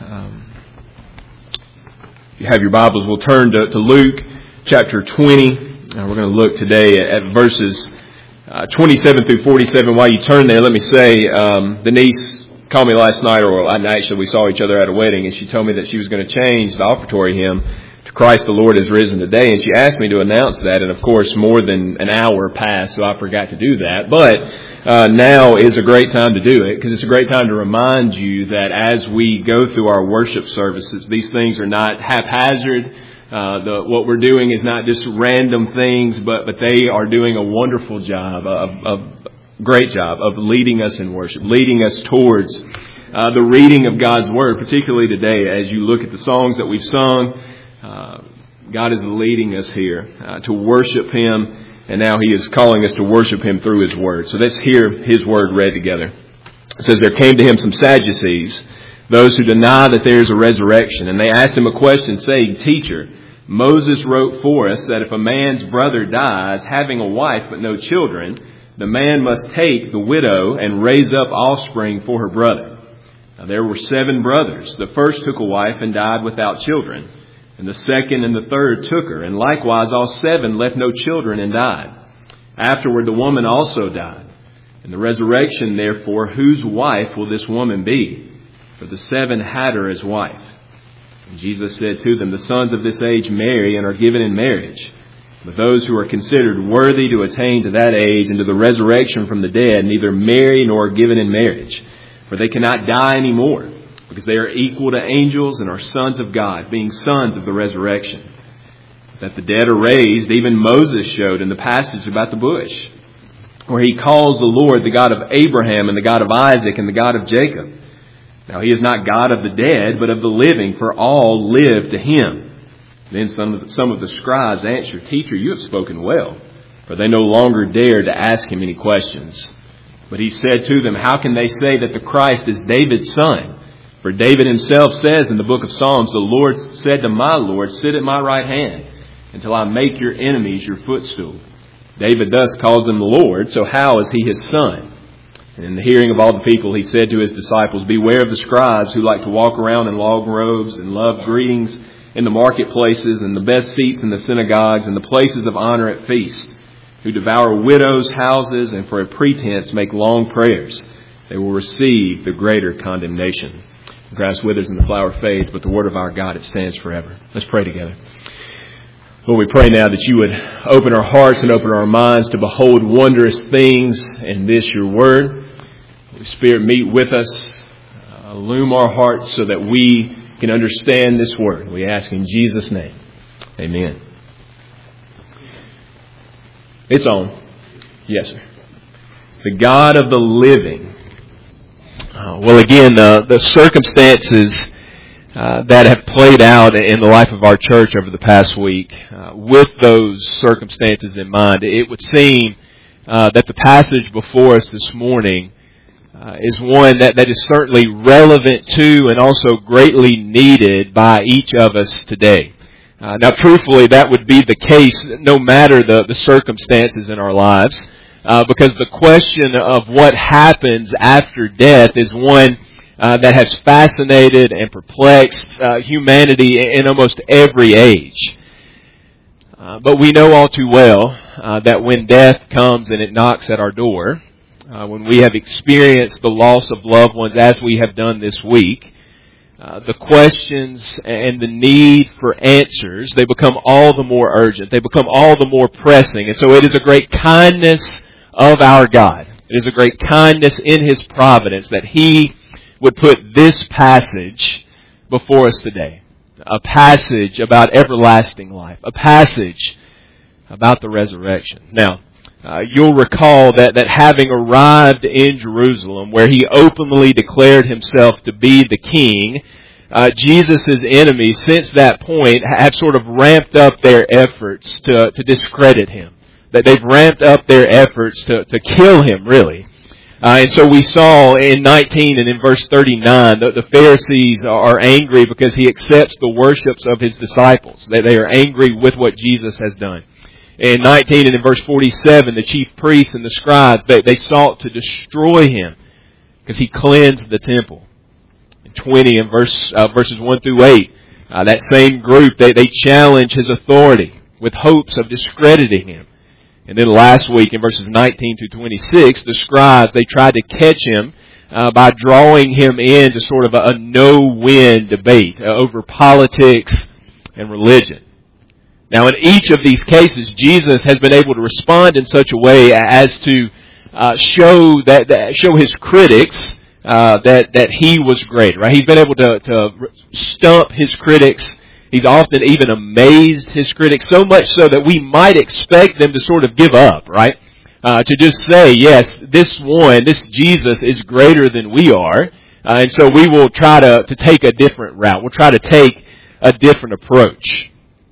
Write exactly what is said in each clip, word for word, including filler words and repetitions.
Um, if you have your Bibles, we'll turn to, to Luke chapter twenty. Uh, we're going to look today at, at verses uh, twenty-seven through forty-seven. While you turn there, let me say, um, Denise called me last night, or actually we saw each other at a wedding, and she told me that she was going to change the offertory hymn to Christ the Lord is risen today, and she asked me to announce that, and of course more than an hour passed, so I forgot to do that. But uh, now is a great time to do it, because it's a great time to remind you that as we go through our worship services, these things are not haphazard. Uh, the, what we're doing is not just random things, but, but they are doing a wonderful job, of, of great job of leading us in worship, leading us towards uh, the reading of God's Word, particularly today as you look at the songs that we've sung. Uh, God is leading us here uh, to worship Him, and now He is calling us to worship Him through His Word. So let's hear His Word read together. It says, "There came to Him some Sadducees, those who deny that there is a resurrection, and they asked Him a question, saying, 'Teacher, Moses wrote for us that if a man's brother dies, having a wife but no children, the man must take the widow and raise up offspring for her brother. Now there were seven brothers. The first took a wife and died without children. And the second and the third took her, and likewise all seven left no children and died. Afterward the woman also died. In the resurrection, therefore, whose wife will this woman be? For the seven had her as wife. And Jesus said to them, The sons of this age marry and are given in marriage. But those who are considered worthy to attain to that age and to the resurrection from the dead neither marry nor are given in marriage, for they cannot die any more, because they are equal to angels and are sons of God, being sons of the resurrection. That the dead are raised, even Moses showed in the passage about the bush, where he calls the Lord the God of Abraham and the God of Isaac and the God of Jacob. Now He is not God of the dead, but of the living, for all live to Him. Then some of the, some of the scribes answered, Teacher, you have spoken well. For they no longer dared to ask Him any questions. But He said to them, How can they say that the Christ is David's son? For David himself says in the book of Psalms, The Lord said to my Lord, Sit at my right hand, until I make your enemies your footstool. David thus calls Him the Lord, so how is He His son? And in the hearing of all the people, He said to His disciples, Beware of the scribes who like to walk around in long robes and love greetings in the marketplaces and the best seats in the synagogues and the places of honor at feasts, who devour widows' houses and for a pretense make long prayers. They will receive the greater condemnation. The grass withers and the flower fades, but the word of our God, it stands forever." Let's pray together. Lord, we pray now that You would open our hearts and open our minds to behold wondrous things in this Your word. Holy Spirit, meet with us, uh, illume our hearts so that we can understand this word. We ask in Jesus' name. Amen. It's on. Yes, sir. The God of the living. Uh, well, again, uh, the circumstances uh, that have played out in the life of our church over the past week, uh, with those circumstances in mind, it would seem uh, that the passage before us this morning uh, is one that, that is certainly relevant to and also greatly needed by each of us today. Uh, now, truthfully, that would be the case no matter the, the circumstances in our lives. Uh, because the question of what happens after death is one uh, that has fascinated and perplexed uh, humanity in almost every age. Uh, but we know all too well uh, that when death comes and it knocks at our door, uh, when we have experienced the loss of loved ones as we have done this week, uh, the questions and the need for answers, they become all the more urgent. They become all the more pressing. And so it is a great kindness of our God. It is a great kindness in His providence that He would put this passage before us today. A passage about everlasting life. A passage about the resurrection. Now, uh, you'll recall that, that having arrived in Jerusalem, where He openly declared Himself to be the King, uh, Jesus' enemies since that point have sort of ramped up their efforts to, to discredit Him. That they've ramped up their efforts to, to kill Him, really. Uh, and so we saw in nineteen and in verse thirty-nine that the Pharisees are angry because He accepts the worships of His disciples. That they are angry with what Jesus has done. In nineteen and in verse forty-seven, the chief priests and the scribes, they, they sought to destroy Him because He cleansed the temple. In twenty and verse uh, verses one through eight. Uh, that same group, they, they challenge his authority with hopes of discrediting him. And then last week in verses nineteen through twenty-six, the scribes, they tried to catch him uh, by drawing him into sort of a, a no-win debate uh, over politics and religion. Now in each of these cases, Jesus has been able to respond in such a way as to uh, show that, that show his critics Uh, that, that he was great, right? He's been able to, to stump his critics. He's often even amazed his critics, so much so that we might expect them to sort of give up, right? Uh, to just say, yes, this one, this Jesus is greater than we are, uh, and so we will try to, to take a different route. We'll try to take a different approach.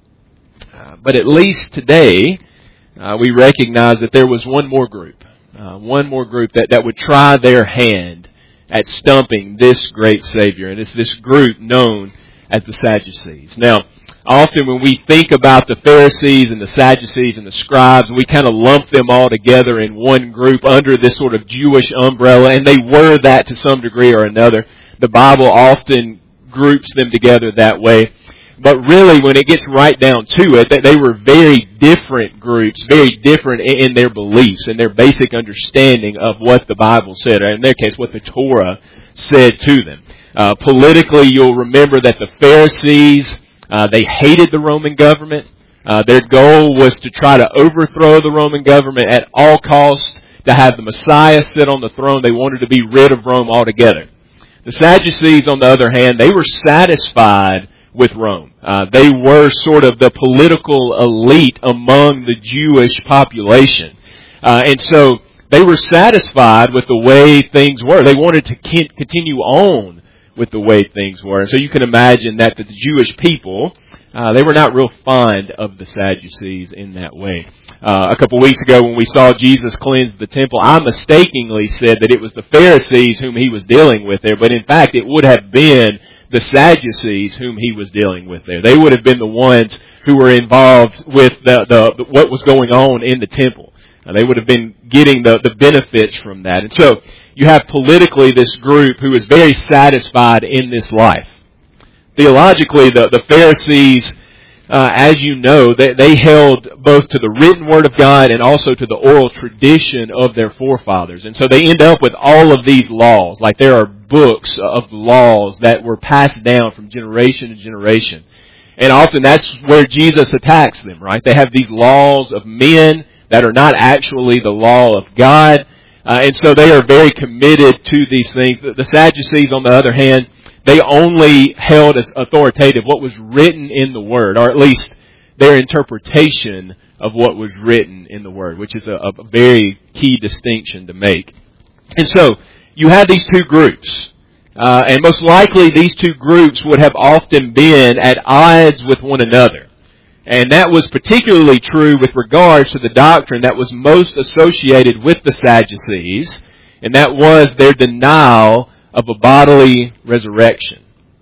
Uh, but at least today, uh, we recognize that there was one more group, uh, one more group that, that would try their hand at stumping this great Savior. And it's this group known as the Sadducees. Now, often when we think about the Pharisees and the Sadducees and the scribes, we kind of lump them all together in one group under this sort of Jewish umbrella, and they were that to some degree or another. The Bible often groups them together that way. But really, when it gets right down to it, that they were very different groups, very different in their beliefs and their basic understanding of what the Bible said, or in their case, what the Torah said to them. Uh, politically, you'll remember that the Pharisees, uh, they hated the Roman government. Uh, their goal was to try to overthrow the Roman government at all costs, to have the Messiah sit on the throne. They wanted to be rid of Rome altogether. The Sadducees, on the other hand, they were satisfied with Rome. Uh, they were sort of the political elite among the Jewish population. Uh, and so they were satisfied with the way things were. They wanted to continue on with the way things were. And so you can imagine that the Jewish people, uh, they were not real fond of the Sadducees in that way. Uh, a couple weeks ago when we saw Jesus cleanse the temple, I mistakenly said that it was the Pharisees whom he was dealing with there, but in fact it would have been the Sadducees whom he was dealing with there. They would have been the ones who were involved with the, the what was going on in the temple. Uh, they would have been getting the, the benefits from that. And so you have politically this group who is very satisfied in this life. Theologically, the, the Pharisees, uh, as you know, they, they held both to the written Word of God and also to the oral tradition of their forefathers. And so they end up with all of these laws. Like there are books of laws that were passed down from generation to generation. And often that's where Jesus attacks them, right? They have these laws of men that are not actually the law of God. Uh, and so they are very committed to these things. The, the Sadducees, on the other hand, they only held as authoritative what was written in the Word, or at least their interpretation of what was written in the Word, which is a, a very key distinction to make. And so, you have these two groups, uh, and most likely these two groups would have often been at odds with one another. And that was particularly true with regards to the doctrine that was most associated with the Sadducees, and that was their denial of a bodily resurrection.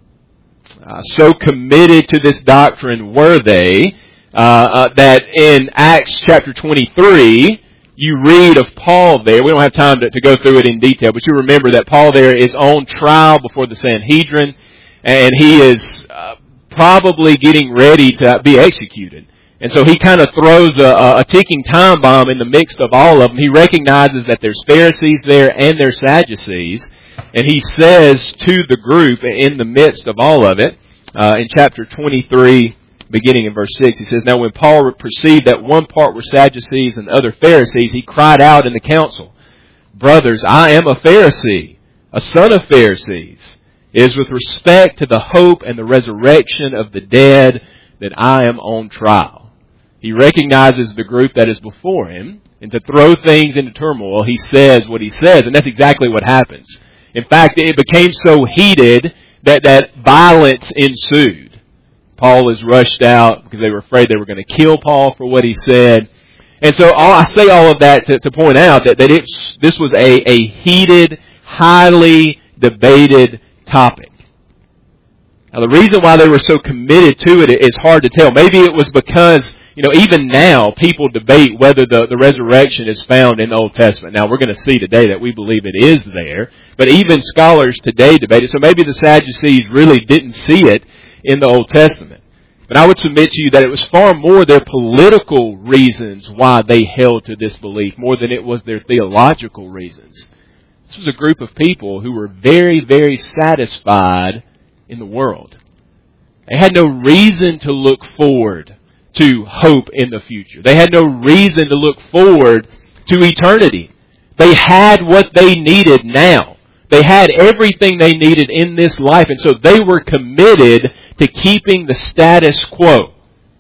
Uh, so committed to this doctrine were they, uh, uh, that in Acts chapter twenty-three, you read of Paul there. We don't have time to, to go through it in detail, but you remember that Paul there is on trial before the Sanhedrin, and he is uh, probably getting ready to be executed. And so he kind of throws a, a ticking time bomb in the midst of all of them. He recognizes that there's Pharisees there and there's Sadducees. And he says to the group in the midst of all of it, uh, in chapter twenty-three, beginning in verse six, he says, "Now when Paul perceived that one part were Sadducees and other Pharisees, he cried out in the council, 'Brothers, I am a Pharisee, a son of Pharisees. It is with respect to the hope and the resurrection of the dead that I am on trial.'" He recognizes the group that is before him, and to throw things into turmoil, he says what he says, and that's exactly what happens. In fact, it became so heated that, that violence ensued. Paul is rushed out because they were afraid they were going to kill Paul for what he said. And so all, I say all of that to, to point out that, that it's, this was a, a heated, highly debated topic. Now the reason why they were so committed to it is hard to tell. Maybe it was because You know, even now, people debate whether the, the resurrection is found in the Old Testament. Now, we're going to see today that we believe it is there, but even scholars today debate it. So maybe the Sadducees really didn't see it in the Old Testament. But I would submit to you that it was far more their political reasons why they held to this belief, more than it was their theological reasons. This was a group of people who were very, very satisfied in the world. They had no reason to look forward to hope in the future. They had no reason to look forward to eternity. They had what they needed now. They had everything they needed in this life, and so they were committed to keeping the status quo.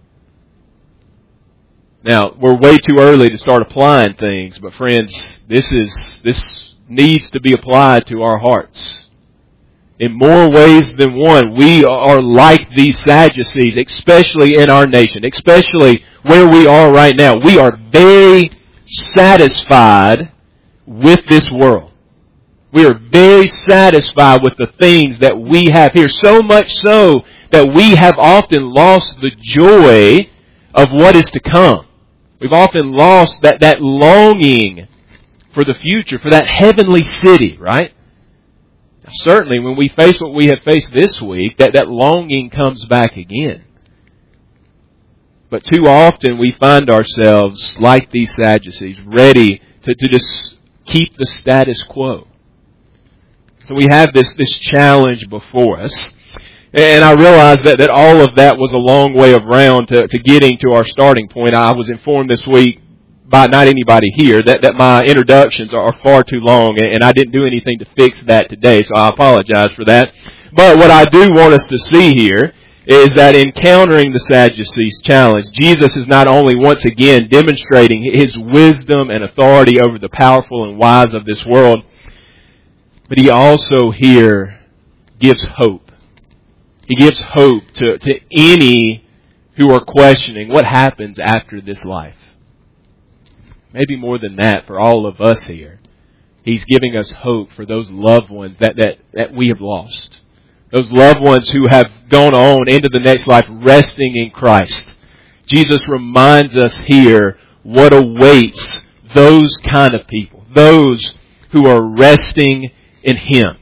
Now, we're way too early to start applying things, but friends, this is this needs to be applied to our hearts. In more ways than one, we are like these Sadducees, especially in our nation, especially where we are right now. We are very satisfied with this world. We are very satisfied with the things that we have here, so much so that we have often lost the joy of what is to come. We've often lost that, that longing for the future, for that heavenly city, right? Certainly, when we face what we have faced this week, that, that longing comes back again. But too often we find ourselves like these Sadducees, ready to, to just keep the status quo. So we have this, this challenge before us. And I realize that, that all of that was a long way around to, to getting to our starting point. I was informed this week by not anybody here that, that my introductions are far too long, and I didn't do anything to fix that today, so I apologize for that. But what I do want us to see here is that in countering the Sadducees' challenge, Jesus is not only once again demonstrating His wisdom and authority over the powerful and wise of this world, but He also here gives hope. He gives hope to, to any who are questioning what happens after this life. Maybe more than that for all of us here. He's giving us hope for those loved ones that, that, that we have lost. Those loved ones who have gone on into the next life resting in Christ. Jesus reminds us here what awaits those kind of people. Those who are resting in Him.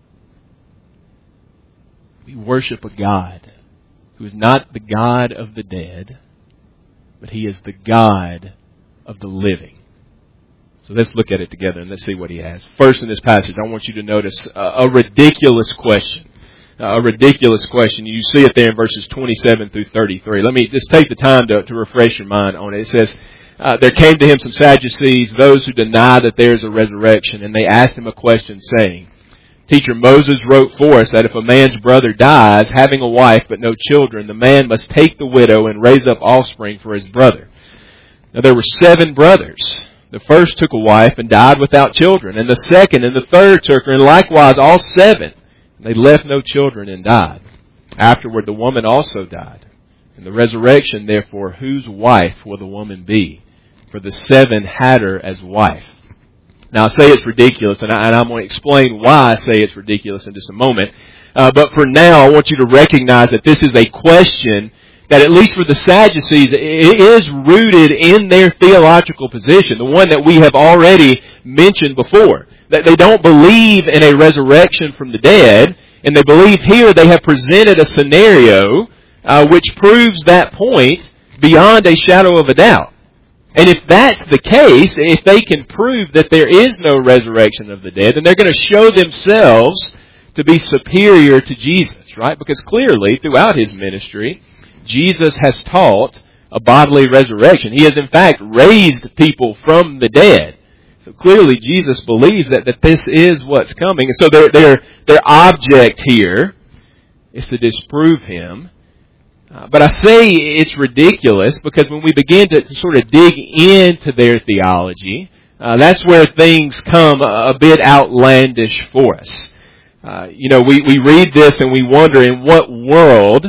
We worship a God who is not the God of the dead, but He is the God of the living. So let's look at it together and let's see what He has. First in this passage, I want you to notice a, a ridiculous question. A ridiculous question. You see it there in verses twenty-seven through thirty-three. Let me just take the time to, to refresh your mind on it. It says, uh, there came to Him some Sadducees, those who deny that there is a resurrection, and they asked Him a question saying, Teacher, Moses wrote for us that if a man's brother dies, having a wife but no children, the man must take the widow and raise up offspring for his brother. Now there were seven brothers. The first took a wife and died without children, and the second and the third took her, and likewise all seven. They left no children and died. Afterward the woman also died. In the resurrection, therefore, whose wife will the woman be? For the seven had her as wife. Now I say it's ridiculous, and, I, and I'm going to explain why I say it's ridiculous in just a moment. Uh, but for now, I want you to recognize that this is a question that, at least for the Sadducees, it is rooted in their theological position, the one that we have already mentioned before. That they don't believe in a resurrection from the dead, and they believe here they have presented a scenario uh, which proves that point beyond a shadow of a doubt. And if that's the case, if they can prove that there is no resurrection of the dead, then they're going to show themselves to be superior to Jesus, right? Because clearly, throughout His ministry, Jesus has taught a bodily resurrection. He has in fact raised people from the dead. So clearly Jesus believes that, that this is what's coming. And so their, their, their object here is to disprove Him. Uh, but I say it's ridiculous because when we begin to, to sort of dig into their theology, uh, that's where things come a, a bit outlandish for us. Uh, you know, we, we read this and we wonder in what world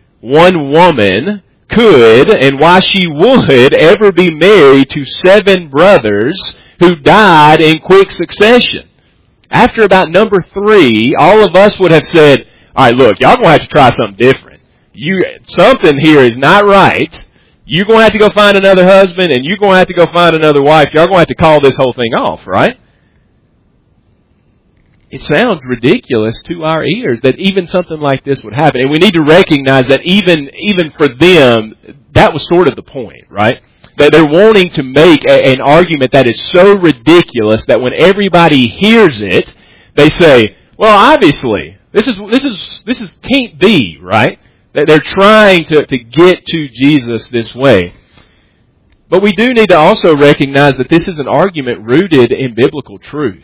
one woman could and why she would ever be married to seven brothers who died in quick succession. After about number three, all of us would have said, all right, look, y'all going to have to try something different. You, something here is not right. you're going to have to go find another husband and you're going to have to go find another wife. You're going to have to call this whole thing off, right? It sounds ridiculous to our ears that even something like this would happen. And we need to recognize that even, even for them, that was sort of the point, right? That they're wanting to make a, an argument that is so ridiculous that when everybody hears it, they say, well, obviously, this is, this is, this is, can't be, right? That they're trying to, to get to Jesus this way. But we do need to also recognize that this is an argument rooted in biblical truth.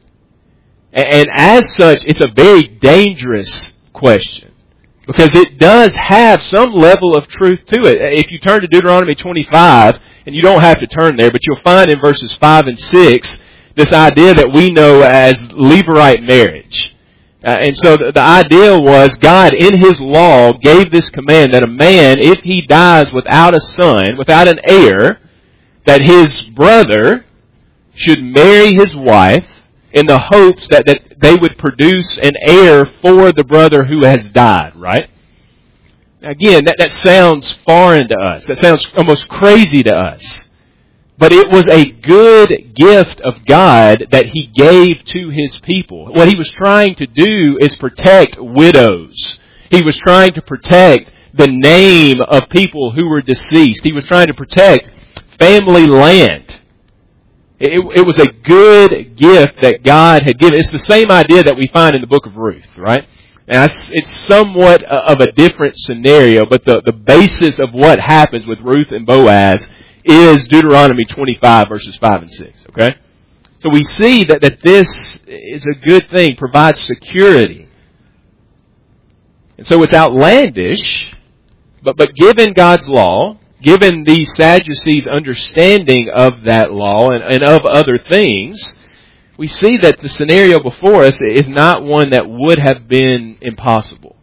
And as such, it's a very dangerous question because it does have some level of truth to it. If you turn to Deuteronomy twenty-five, and you don't have to turn there, but you'll find in verses five and six this idea that we know as Levirate marriage. Uh, and so the, the idea was God in His law gave this command that a man, if he dies without a son, without an heir, that his brother should marry his wife in the hopes that, that they would produce an heir for the brother who has died, right? Now again, that, that sounds foreign to us. That sounds almost crazy to us. But it was a good gift of God that He gave to His people. What He was trying to do is protect widows. He was trying to protect the name of people who were deceased. He was trying to protect family land. It, it was a good gift that God had given. It's the same idea that we find in the book of Ruth, right? And it's somewhat of a different scenario, but the, the basis of what happens with Ruth and Boaz is Deuteronomy twenty-five, verses five and six, okay? So we see that, that this is a good thing, provides security. And so it's outlandish, but, but given God's law, given the Sadducees' understanding of that law and, and of other things, we see that the scenario before us is not one that would have been impossible.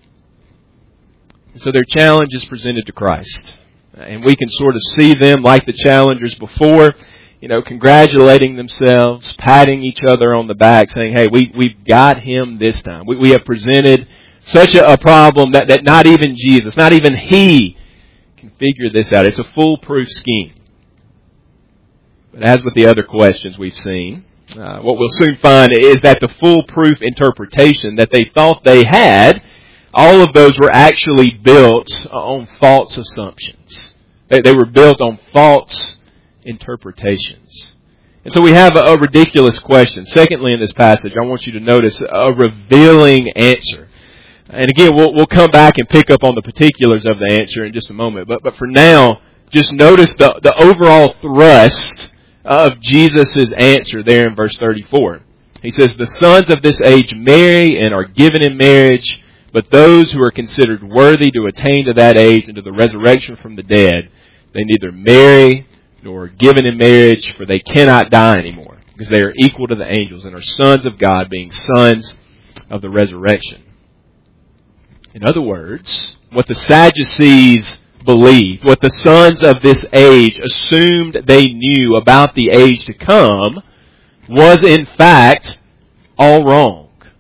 And so their challenge is presented to Christ. And we can sort of see them like the challengers before, you know, congratulating themselves, patting each other on the back, saying, hey, we, we've got Him this time. We, we have presented such a, a problem that, that not even Jesus, not even He can figure this out. It's a foolproof scheme. But as with the other questions we've seen, uh, what we'll soon find is that the foolproof interpretation that they thought they had, all of those were actually built on false assumptions. They, they were built on false interpretations. And so we have a, a ridiculous question. Secondly, in this passage, I want you to notice a revealing answer. And again, we'll, we'll come back and pick up on the particulars of the answer in just a moment. But, but for now, just notice the, the overall thrust of Jesus' answer there in verse thirty-four. He says, the sons of this age marry and are given in marriage, but those who are considered worthy to attain to that age and to the resurrection from the dead, they neither marry nor are given in marriage, for they cannot die anymore, because they are equal to the angels and are sons of God, being sons of the resurrection. In other words, what the Sadducees believed, what the sons of this age assumed they knew about the age to come, was in fact all wrong.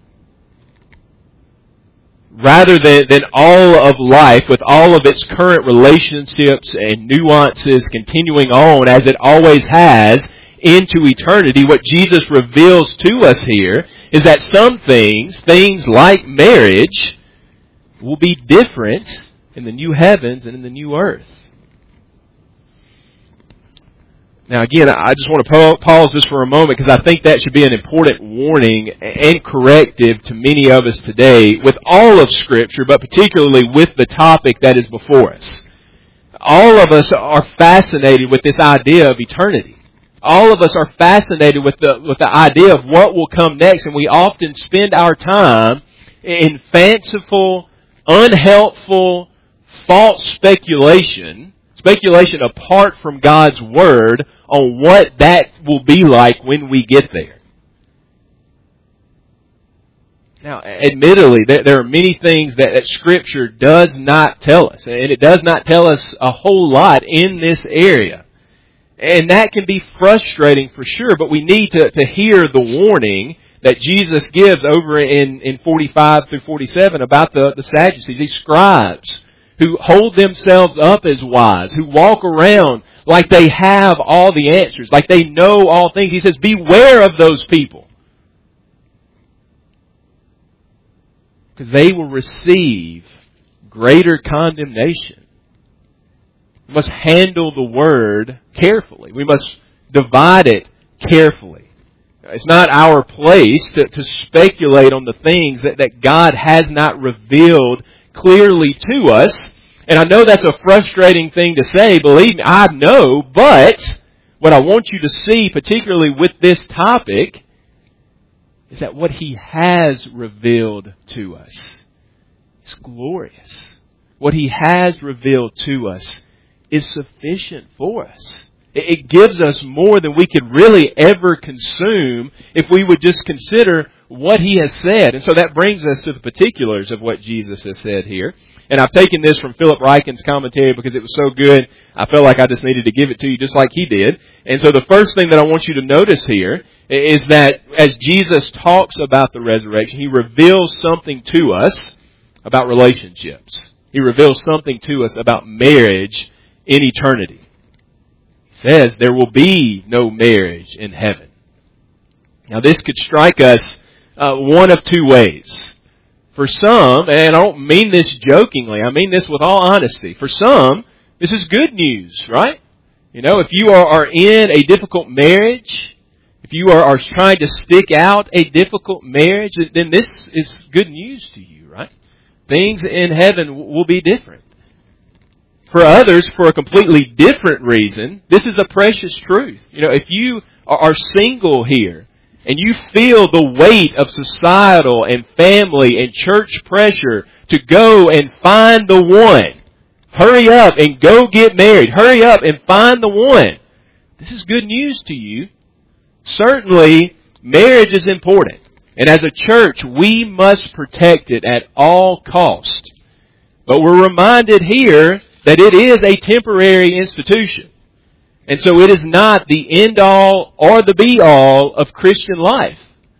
Rather than, than all of life, with all of its current relationships and nuances continuing on as it always has into eternity, what Jesus reveals to us here is that some things, things like marriage, will be different in the new heavens and in the new earth. Now again, I just want to pause this for a moment because I think that should be an important warning and corrective to many of us today with all of Scripture, but particularly with the topic that is before us. All of us are fascinated with this idea of eternity. All of us are fascinated with the, with the idea of what will come next, and we often spend our time in fanciful, unhelpful, false speculation, speculation apart from God's Word on what that will be like when we get there. Now, admittedly, there are many things that, that Scripture does not tell us, and it does not tell us a whole lot in this area. And that can be frustrating for sure, but we need to, to hear the warning that Jesus gives over in, in forty-five through forty-seven about the, the Sadducees, these scribes who hold themselves up as wise, who walk around like they have all the answers, like they know all things. He says, beware of those people. Because they will receive greater condemnation. We must handle the Word carefully. We must divide it carefully. It's not our place to, to speculate on the things that, that God has not revealed clearly to us. And I know that's a frustrating thing to say, believe me, I know, but what I want you to see, particularly with this topic, is that what He has revealed to us is glorious. What He has revealed to us is sufficient for us. It gives us more than we could really ever consume if we would just consider what He has said. And so that brings us to the particulars of what Jesus has said here. And I've taken this from Philip Ryken's commentary because it was so good, I felt like I just needed to give it to you just like he did. And so the first thing that I want you to notice here is that as Jesus talks about the resurrection, He reveals something to us about relationships. He reveals something to us about marriage in eternity. He says there will be no marriage in heaven. Now this could strike us uh, one of two ways. For some, and I don't mean this jokingly, I mean this with all honesty. For some, this is good news, right? You know, if you are, are in a difficult marriage, if you are, are trying to stick out a difficult marriage, then this is good news to you, right? Things in heaven will be different. For others, for a completely different reason, this is a precious truth. You know, if you are single here, and you feel the weight of societal and family and church pressure to go and find the one. Hurry up and go get married. Hurry up and find the one. This is good news to you. Certainly, marriage is important. And as a church, we must protect it at all cost. But we're reminded here that it is a temporary institution. And so it is not the end-all or the be-all of Christian life.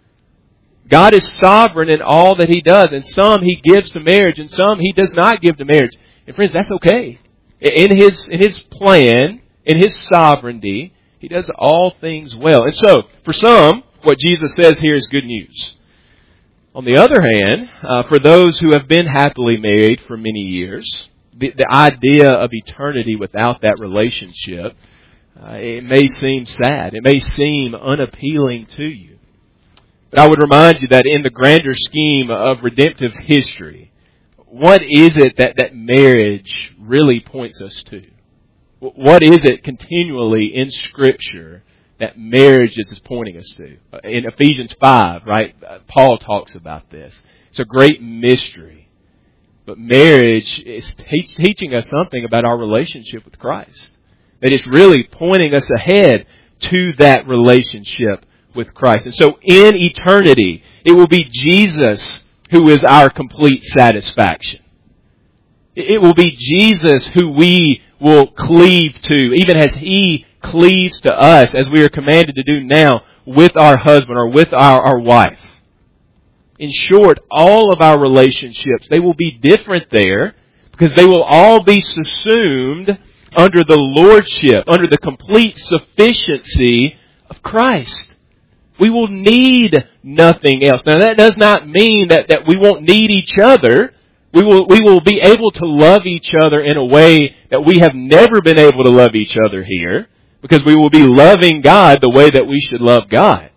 God is sovereign in all that He does. And some He gives to marriage, and some He does not give to marriage. And friends, that's okay. In His, in His plan, in His sovereignty, He does all things well. And so, for some, what Jesus says here is good news. On the other hand, uh, for those who have been happily married for many years, the, the idea of eternity without that relationship, Uh, it may seem sad. It may seem unappealing to you. But I would remind you that in the grander scheme of redemptive history, what is it that, that marriage really points us to? What is it continually in Scripture that marriage is pointing us to? In Ephesians five, right, Paul talks about this. It's a great mystery. But marriage is te- teaching us something about our relationship with Christ. That it's really pointing us ahead to that relationship with Christ. And so in eternity, it will be Jesus who is our complete satisfaction. It will be Jesus who we will cleave to, even as He cleaves to us, as we are commanded to do now with our husband or with our, our wife. In short, all of our relationships, they will be different there because they will all be subsumed under the lordship, under the complete sufficiency of Christ. We will need nothing else. Now that does not mean that, that we won't need each other. We will, we will be able to love each other in a way that we have never been able to love each other here, because we will be loving God the way that we should love God.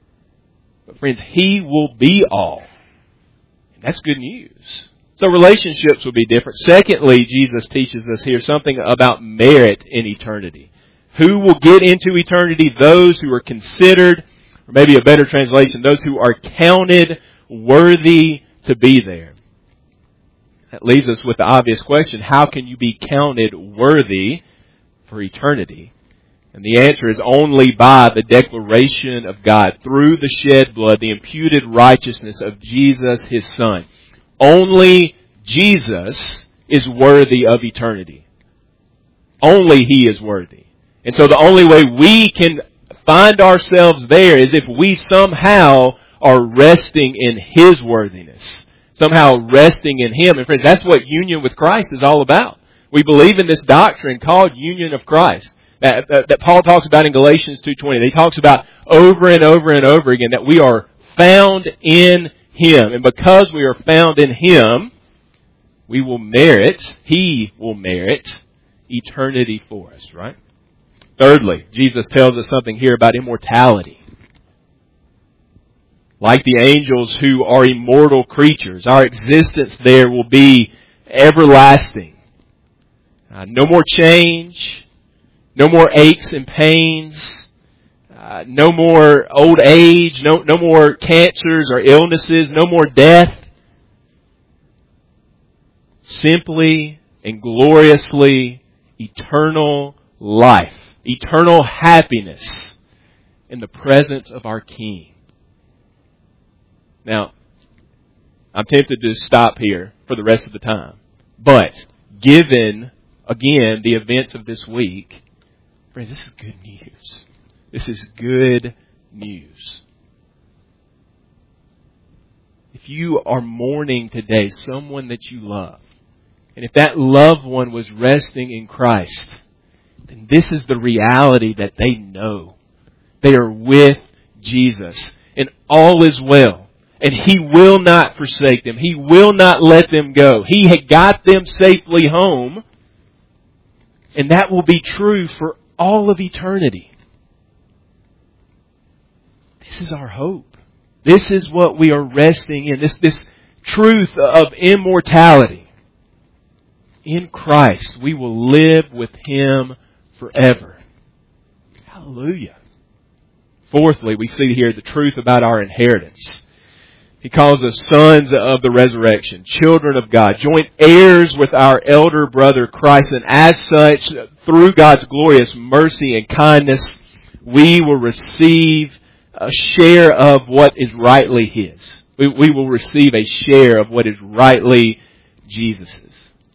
But friends, He will be all. And that's good news. So relationships will be different. Secondly, Jesus teaches us here something about merit in eternity. Who will get into eternity? Those who are considered, or maybe a better translation, those who are counted worthy to be there. That leaves us with the obvious question, how can you be counted worthy for eternity? And the answer is only by the declaration of God through the shed blood, the imputed righteousness of Jesus, His Son. Only Jesus is worthy of eternity. Only He is worthy. And so the only way we can find ourselves there is if we somehow are resting in His worthiness. somehow resting in Him. And friends, that's what union with Christ is all about. We believe in this doctrine called union of Christ that, that, that Paul talks about in Galatians two twenty. He talks about over and over and over again that we are found in Him. And because we are found in Him, we will merit, He will merit eternity for us, right? Thirdly, Jesus tells us something here about immortality. Like the angels who are immortal creatures, our existence there will be everlasting. Uh, no more change, no more aches and pains, uh, no more old age, no, no more cancers or illnesses, no more death. Simply and gloriously eternal life, eternal happiness in the presence of our King. Now, I'm tempted to stop here for the rest of the time. But, given, again, the events of this week, friends, this is good news. This is good news. If you are mourning today someone that you love, and if that loved one was resting in Christ, then this is the reality that they know. They are with Jesus, and all is well. And He will not forsake them. He will not let them go. He had got them safely home. And that will be true for all of eternity. This is our hope. This is what we are resting in. This, this truth of immortality. In Christ, we will live with Him forever. Hallelujah. Fourthly, we see here the truth about our inheritance. He calls us sons of the resurrection, children of God, joint heirs with our elder brother Christ, and as such, through God's glorious mercy and kindness, we will receive a share of what is rightly His. We, we will receive a share of what is rightly Jesus's.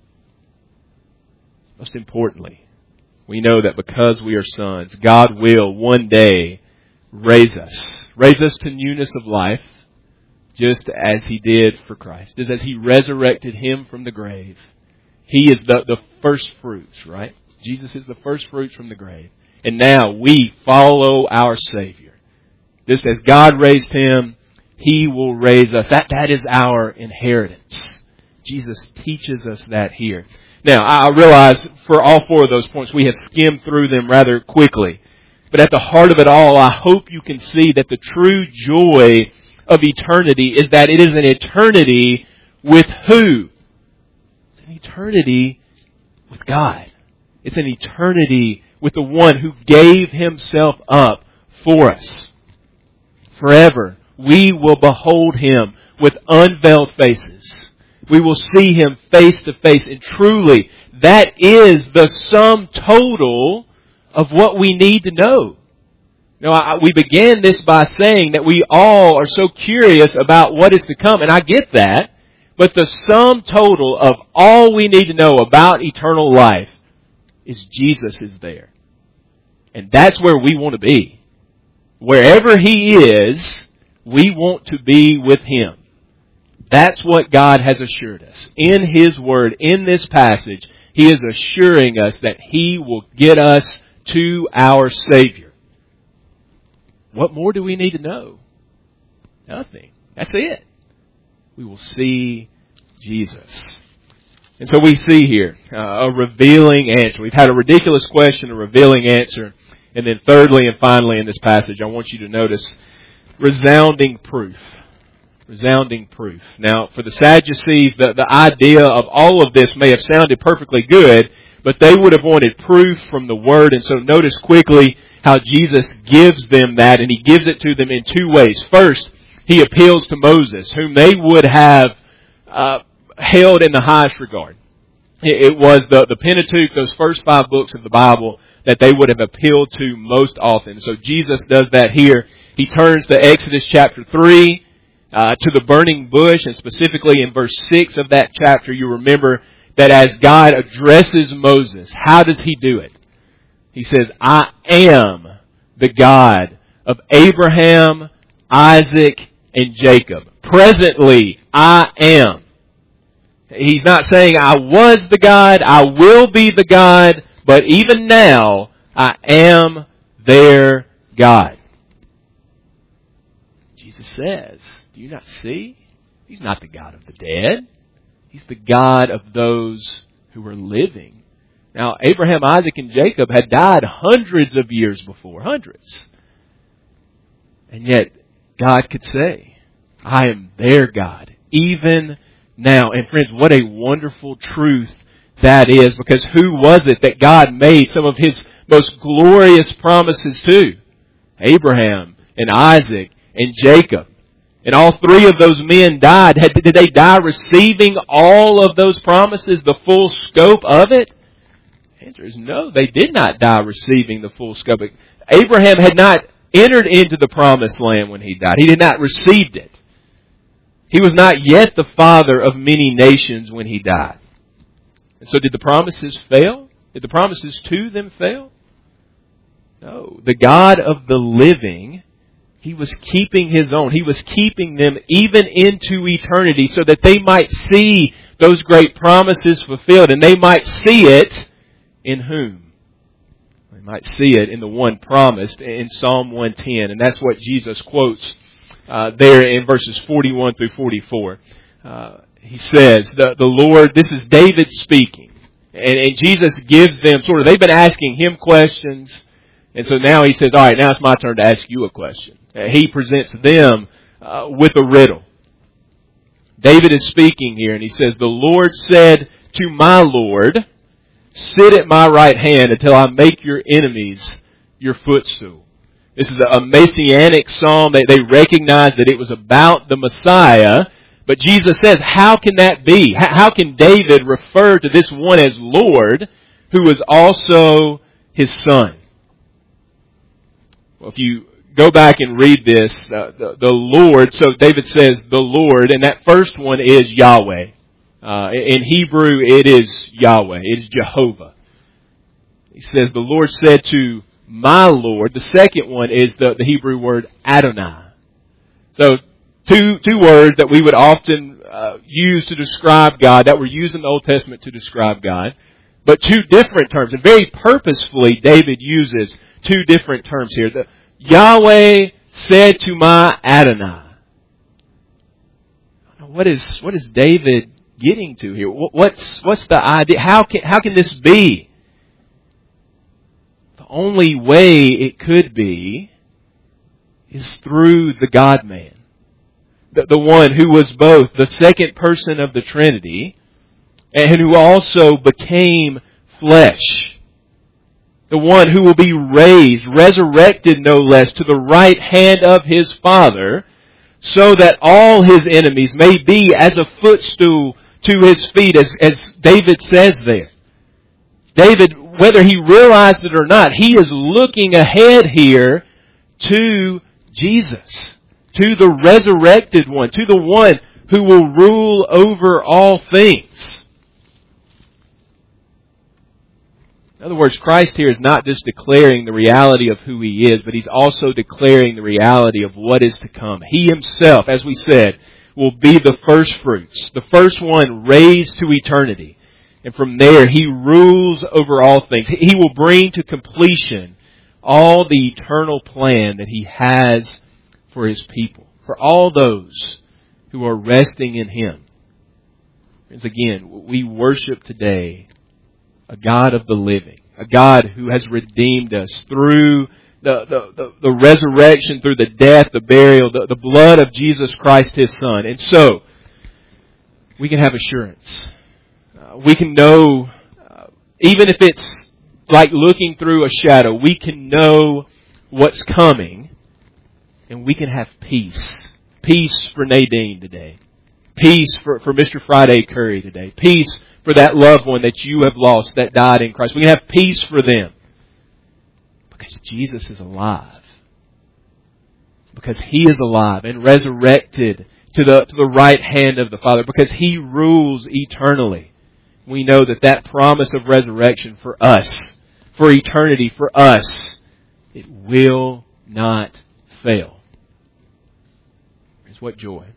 Most importantly, we know that because we are sons, God will one day raise us, raise us to newness of life, just as He did for Christ. Just as He resurrected Him from the grave. He is the, the first fruits, right? Jesus is the first fruits from the grave. And now we follow our Savior. Just as God raised Him, He will raise us. That, that is our inheritance. Jesus teaches us that here. Now, I realize for all four of those points, we have skimmed through them rather quickly. But at the heart of it all, I hope you can see that the true joy of eternity is that it is an eternity with who? It's an eternity with God. It's an eternity with the one who gave Himself up for us. Forever, we will behold Him with unveiled faces. We will see Him face to face. And truly, that is the sum total of what we need to know. Now, I, we began this by saying that we all are so curious about what is to come, and I get that. But the sum total of all we need to know about eternal life is Jesus is there. And that's where we want to be. Wherever He is, we want to be with Him. That's what God has assured us. In His Word, in this passage, He is assuring us that He will get us to our Savior. What more do we need to know? Nothing. That's it. We will see Jesus. And so we see here uh, a revealing answer. We've had a ridiculous question, a revealing answer. And then thirdly and finally in this passage, I want you to notice resounding proof. Resounding proof. Now, for the Sadducees, the, the idea of all of this may have sounded perfectly good, but they would have wanted proof from the Word. And so notice quickly how Jesus gives them that, and He gives it to them in two ways. First, He appeals to Moses, whom they would have uh, held in the highest regard. It, it was the, the Pentateuch, those first five books of the Bible, that they would have appealed to most often. So Jesus does that here. He turns to Exodus chapter three, uh, to the burning bush, and specifically in verse six of that chapter, you remember that as God addresses Moses, how does He do it? He says, I am the God of Abraham, Isaac, and Jacob. presently I am. He's not saying I was the God, I will be the God, but even now I am their God. Jesus says, do you not see? He's not the God of the dead. He's the God of those who are living. Now, Abraham, Isaac, and Jacob had died hundreds of years before. Hundreds. And yet, God could say, I am their God, even now. And friends, what a wonderful truth that is, because who was it that God made some of His most glorious promises to? Abraham and Isaac and Jacob. And all three of those men died. Did they die receiving all of those promises, the full scope of it? The answer is no, they did not die receiving the full scope. Abraham had not entered into the promised land when he died. He did not receive it. He was not yet the father of many nations when he died. And so did the promises fail? Did the promises to them fail? No. The God of the living, He was keeping His own. He was keeping them even into eternity so that they might see those great promises fulfilled. And they might see it in whom? They might see it in the one promised in Psalm one ten. And that's what Jesus quotes uh, there in verses forty-one through forty-four. Uh, he says, the, the Lord, this is David speaking. And, and Jesus gives them sort of, they've been asking Him questions. And so now He says, all right, now it's my turn to ask you a question. Uh, he presents them uh, with a riddle. David is speaking here and he says, the Lord said to my Lord, sit at my right hand until I make your enemies your footstool. This is a messianic psalm. They, they recognize that it was about the Messiah. But Jesus says, how can that be? How, how can David refer to this one as Lord who is also His Son? Well, if you go back and read this, uh, the, the Lord, so David says the Lord, and that first one is Yahweh. Uh, in Hebrew, it is Yahweh. It is Jehovah. He says, the Lord said to my Lord. The second one is the, the Hebrew word Adonai. So, two two words that we would often uh, use to describe God, that were used in the Old Testament to describe God. But two different terms. And very purposefully, David uses two different terms here. The, Yahweh said to my Adonai. What is what is David getting to here? What's what's the idea? How can how can this be? The only way it could be is through the God-man. The, the one who was both the second person of the Trinity and who also became flesh. The one who will be raised, resurrected no less, to the right hand of His Father, so that all His enemies may be as a footstool to His feet, as, as David says there. David, whether he realized it or not, he is looking ahead here to Jesus, to the resurrected one, to the one who will rule over all things. In other words, Christ here is not just declaring the reality of who He is, but He's also declaring the reality of what is to come. He Himself, as we said, will be the first fruits, the first one raised to eternity. And from there, He rules over all things. He will bring to completion all the eternal plan that He has for His people, for all those who are resting in Him. Friends, again, we worship today a God of the living, a God who has redeemed us through the, the, the, the resurrection, through the death, the burial, the, the blood of Jesus Christ, His Son. And so, we can have assurance. Uh, we can know, uh, even if it's like looking through a shadow, we can know what's coming, and we can have peace. Peace for Nadine today. Peace for, for Mister Friday Curry today. Peace for that loved one that you have lost that died in Christ. We can have peace for them. Because Jesus is alive. Because He is alive and resurrected to the, to the right hand of the Father. Because He rules eternally. We know that that promise of resurrection for us, for eternity, for us, it will not fail. What joy.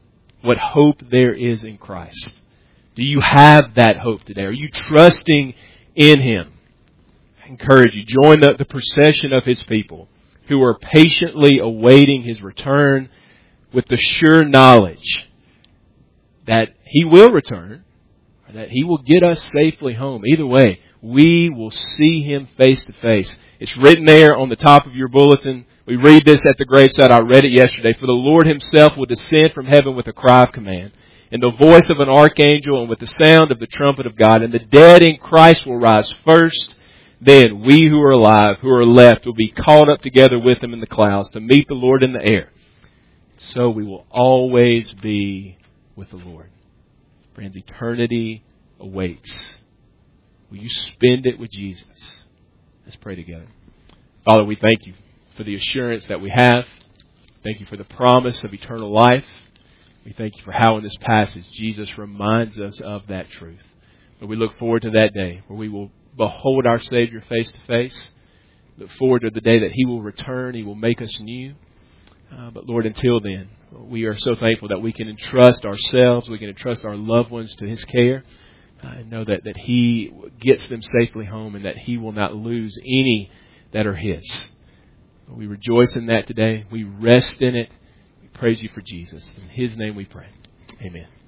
what hope there is in Christ? Do you have that hope today? Are you trusting in Him? I encourage you, join the, the procession of His people who are patiently awaiting His return with the sure knowledge that He will return, that He will get us safely home. Either way, we will see Him face to face. It's written there on the top of your bulletin. We read this at the graveside. I read it yesterday. For the Lord Himself will descend from heaven with a cry of command, and the voice of an archangel, and with the sound of the trumpet of God. And the dead in Christ will rise first. Then we who are alive, who are left, will be caught up together with Him in the clouds to meet the Lord in the air. So we will always be with the Lord. Friends, eternity awaits. Will you spend it with Jesus? Let's pray together. Father, we thank You for the assurance that we have. Thank You for the promise of eternal life. We thank You for how in this passage Jesus reminds us of that truth. But we look forward to that day where we will behold our Savior face to face. Look forward to the day that He will return. He will make us new. Uh, but Lord, until then, we are so thankful that we can entrust ourselves, we can entrust our loved ones to His care, uh, and know that, that He gets them safely home and that He will not lose any that are His. We rejoice in that today. We rest in it. We praise You for Jesus. In His name we pray. Amen.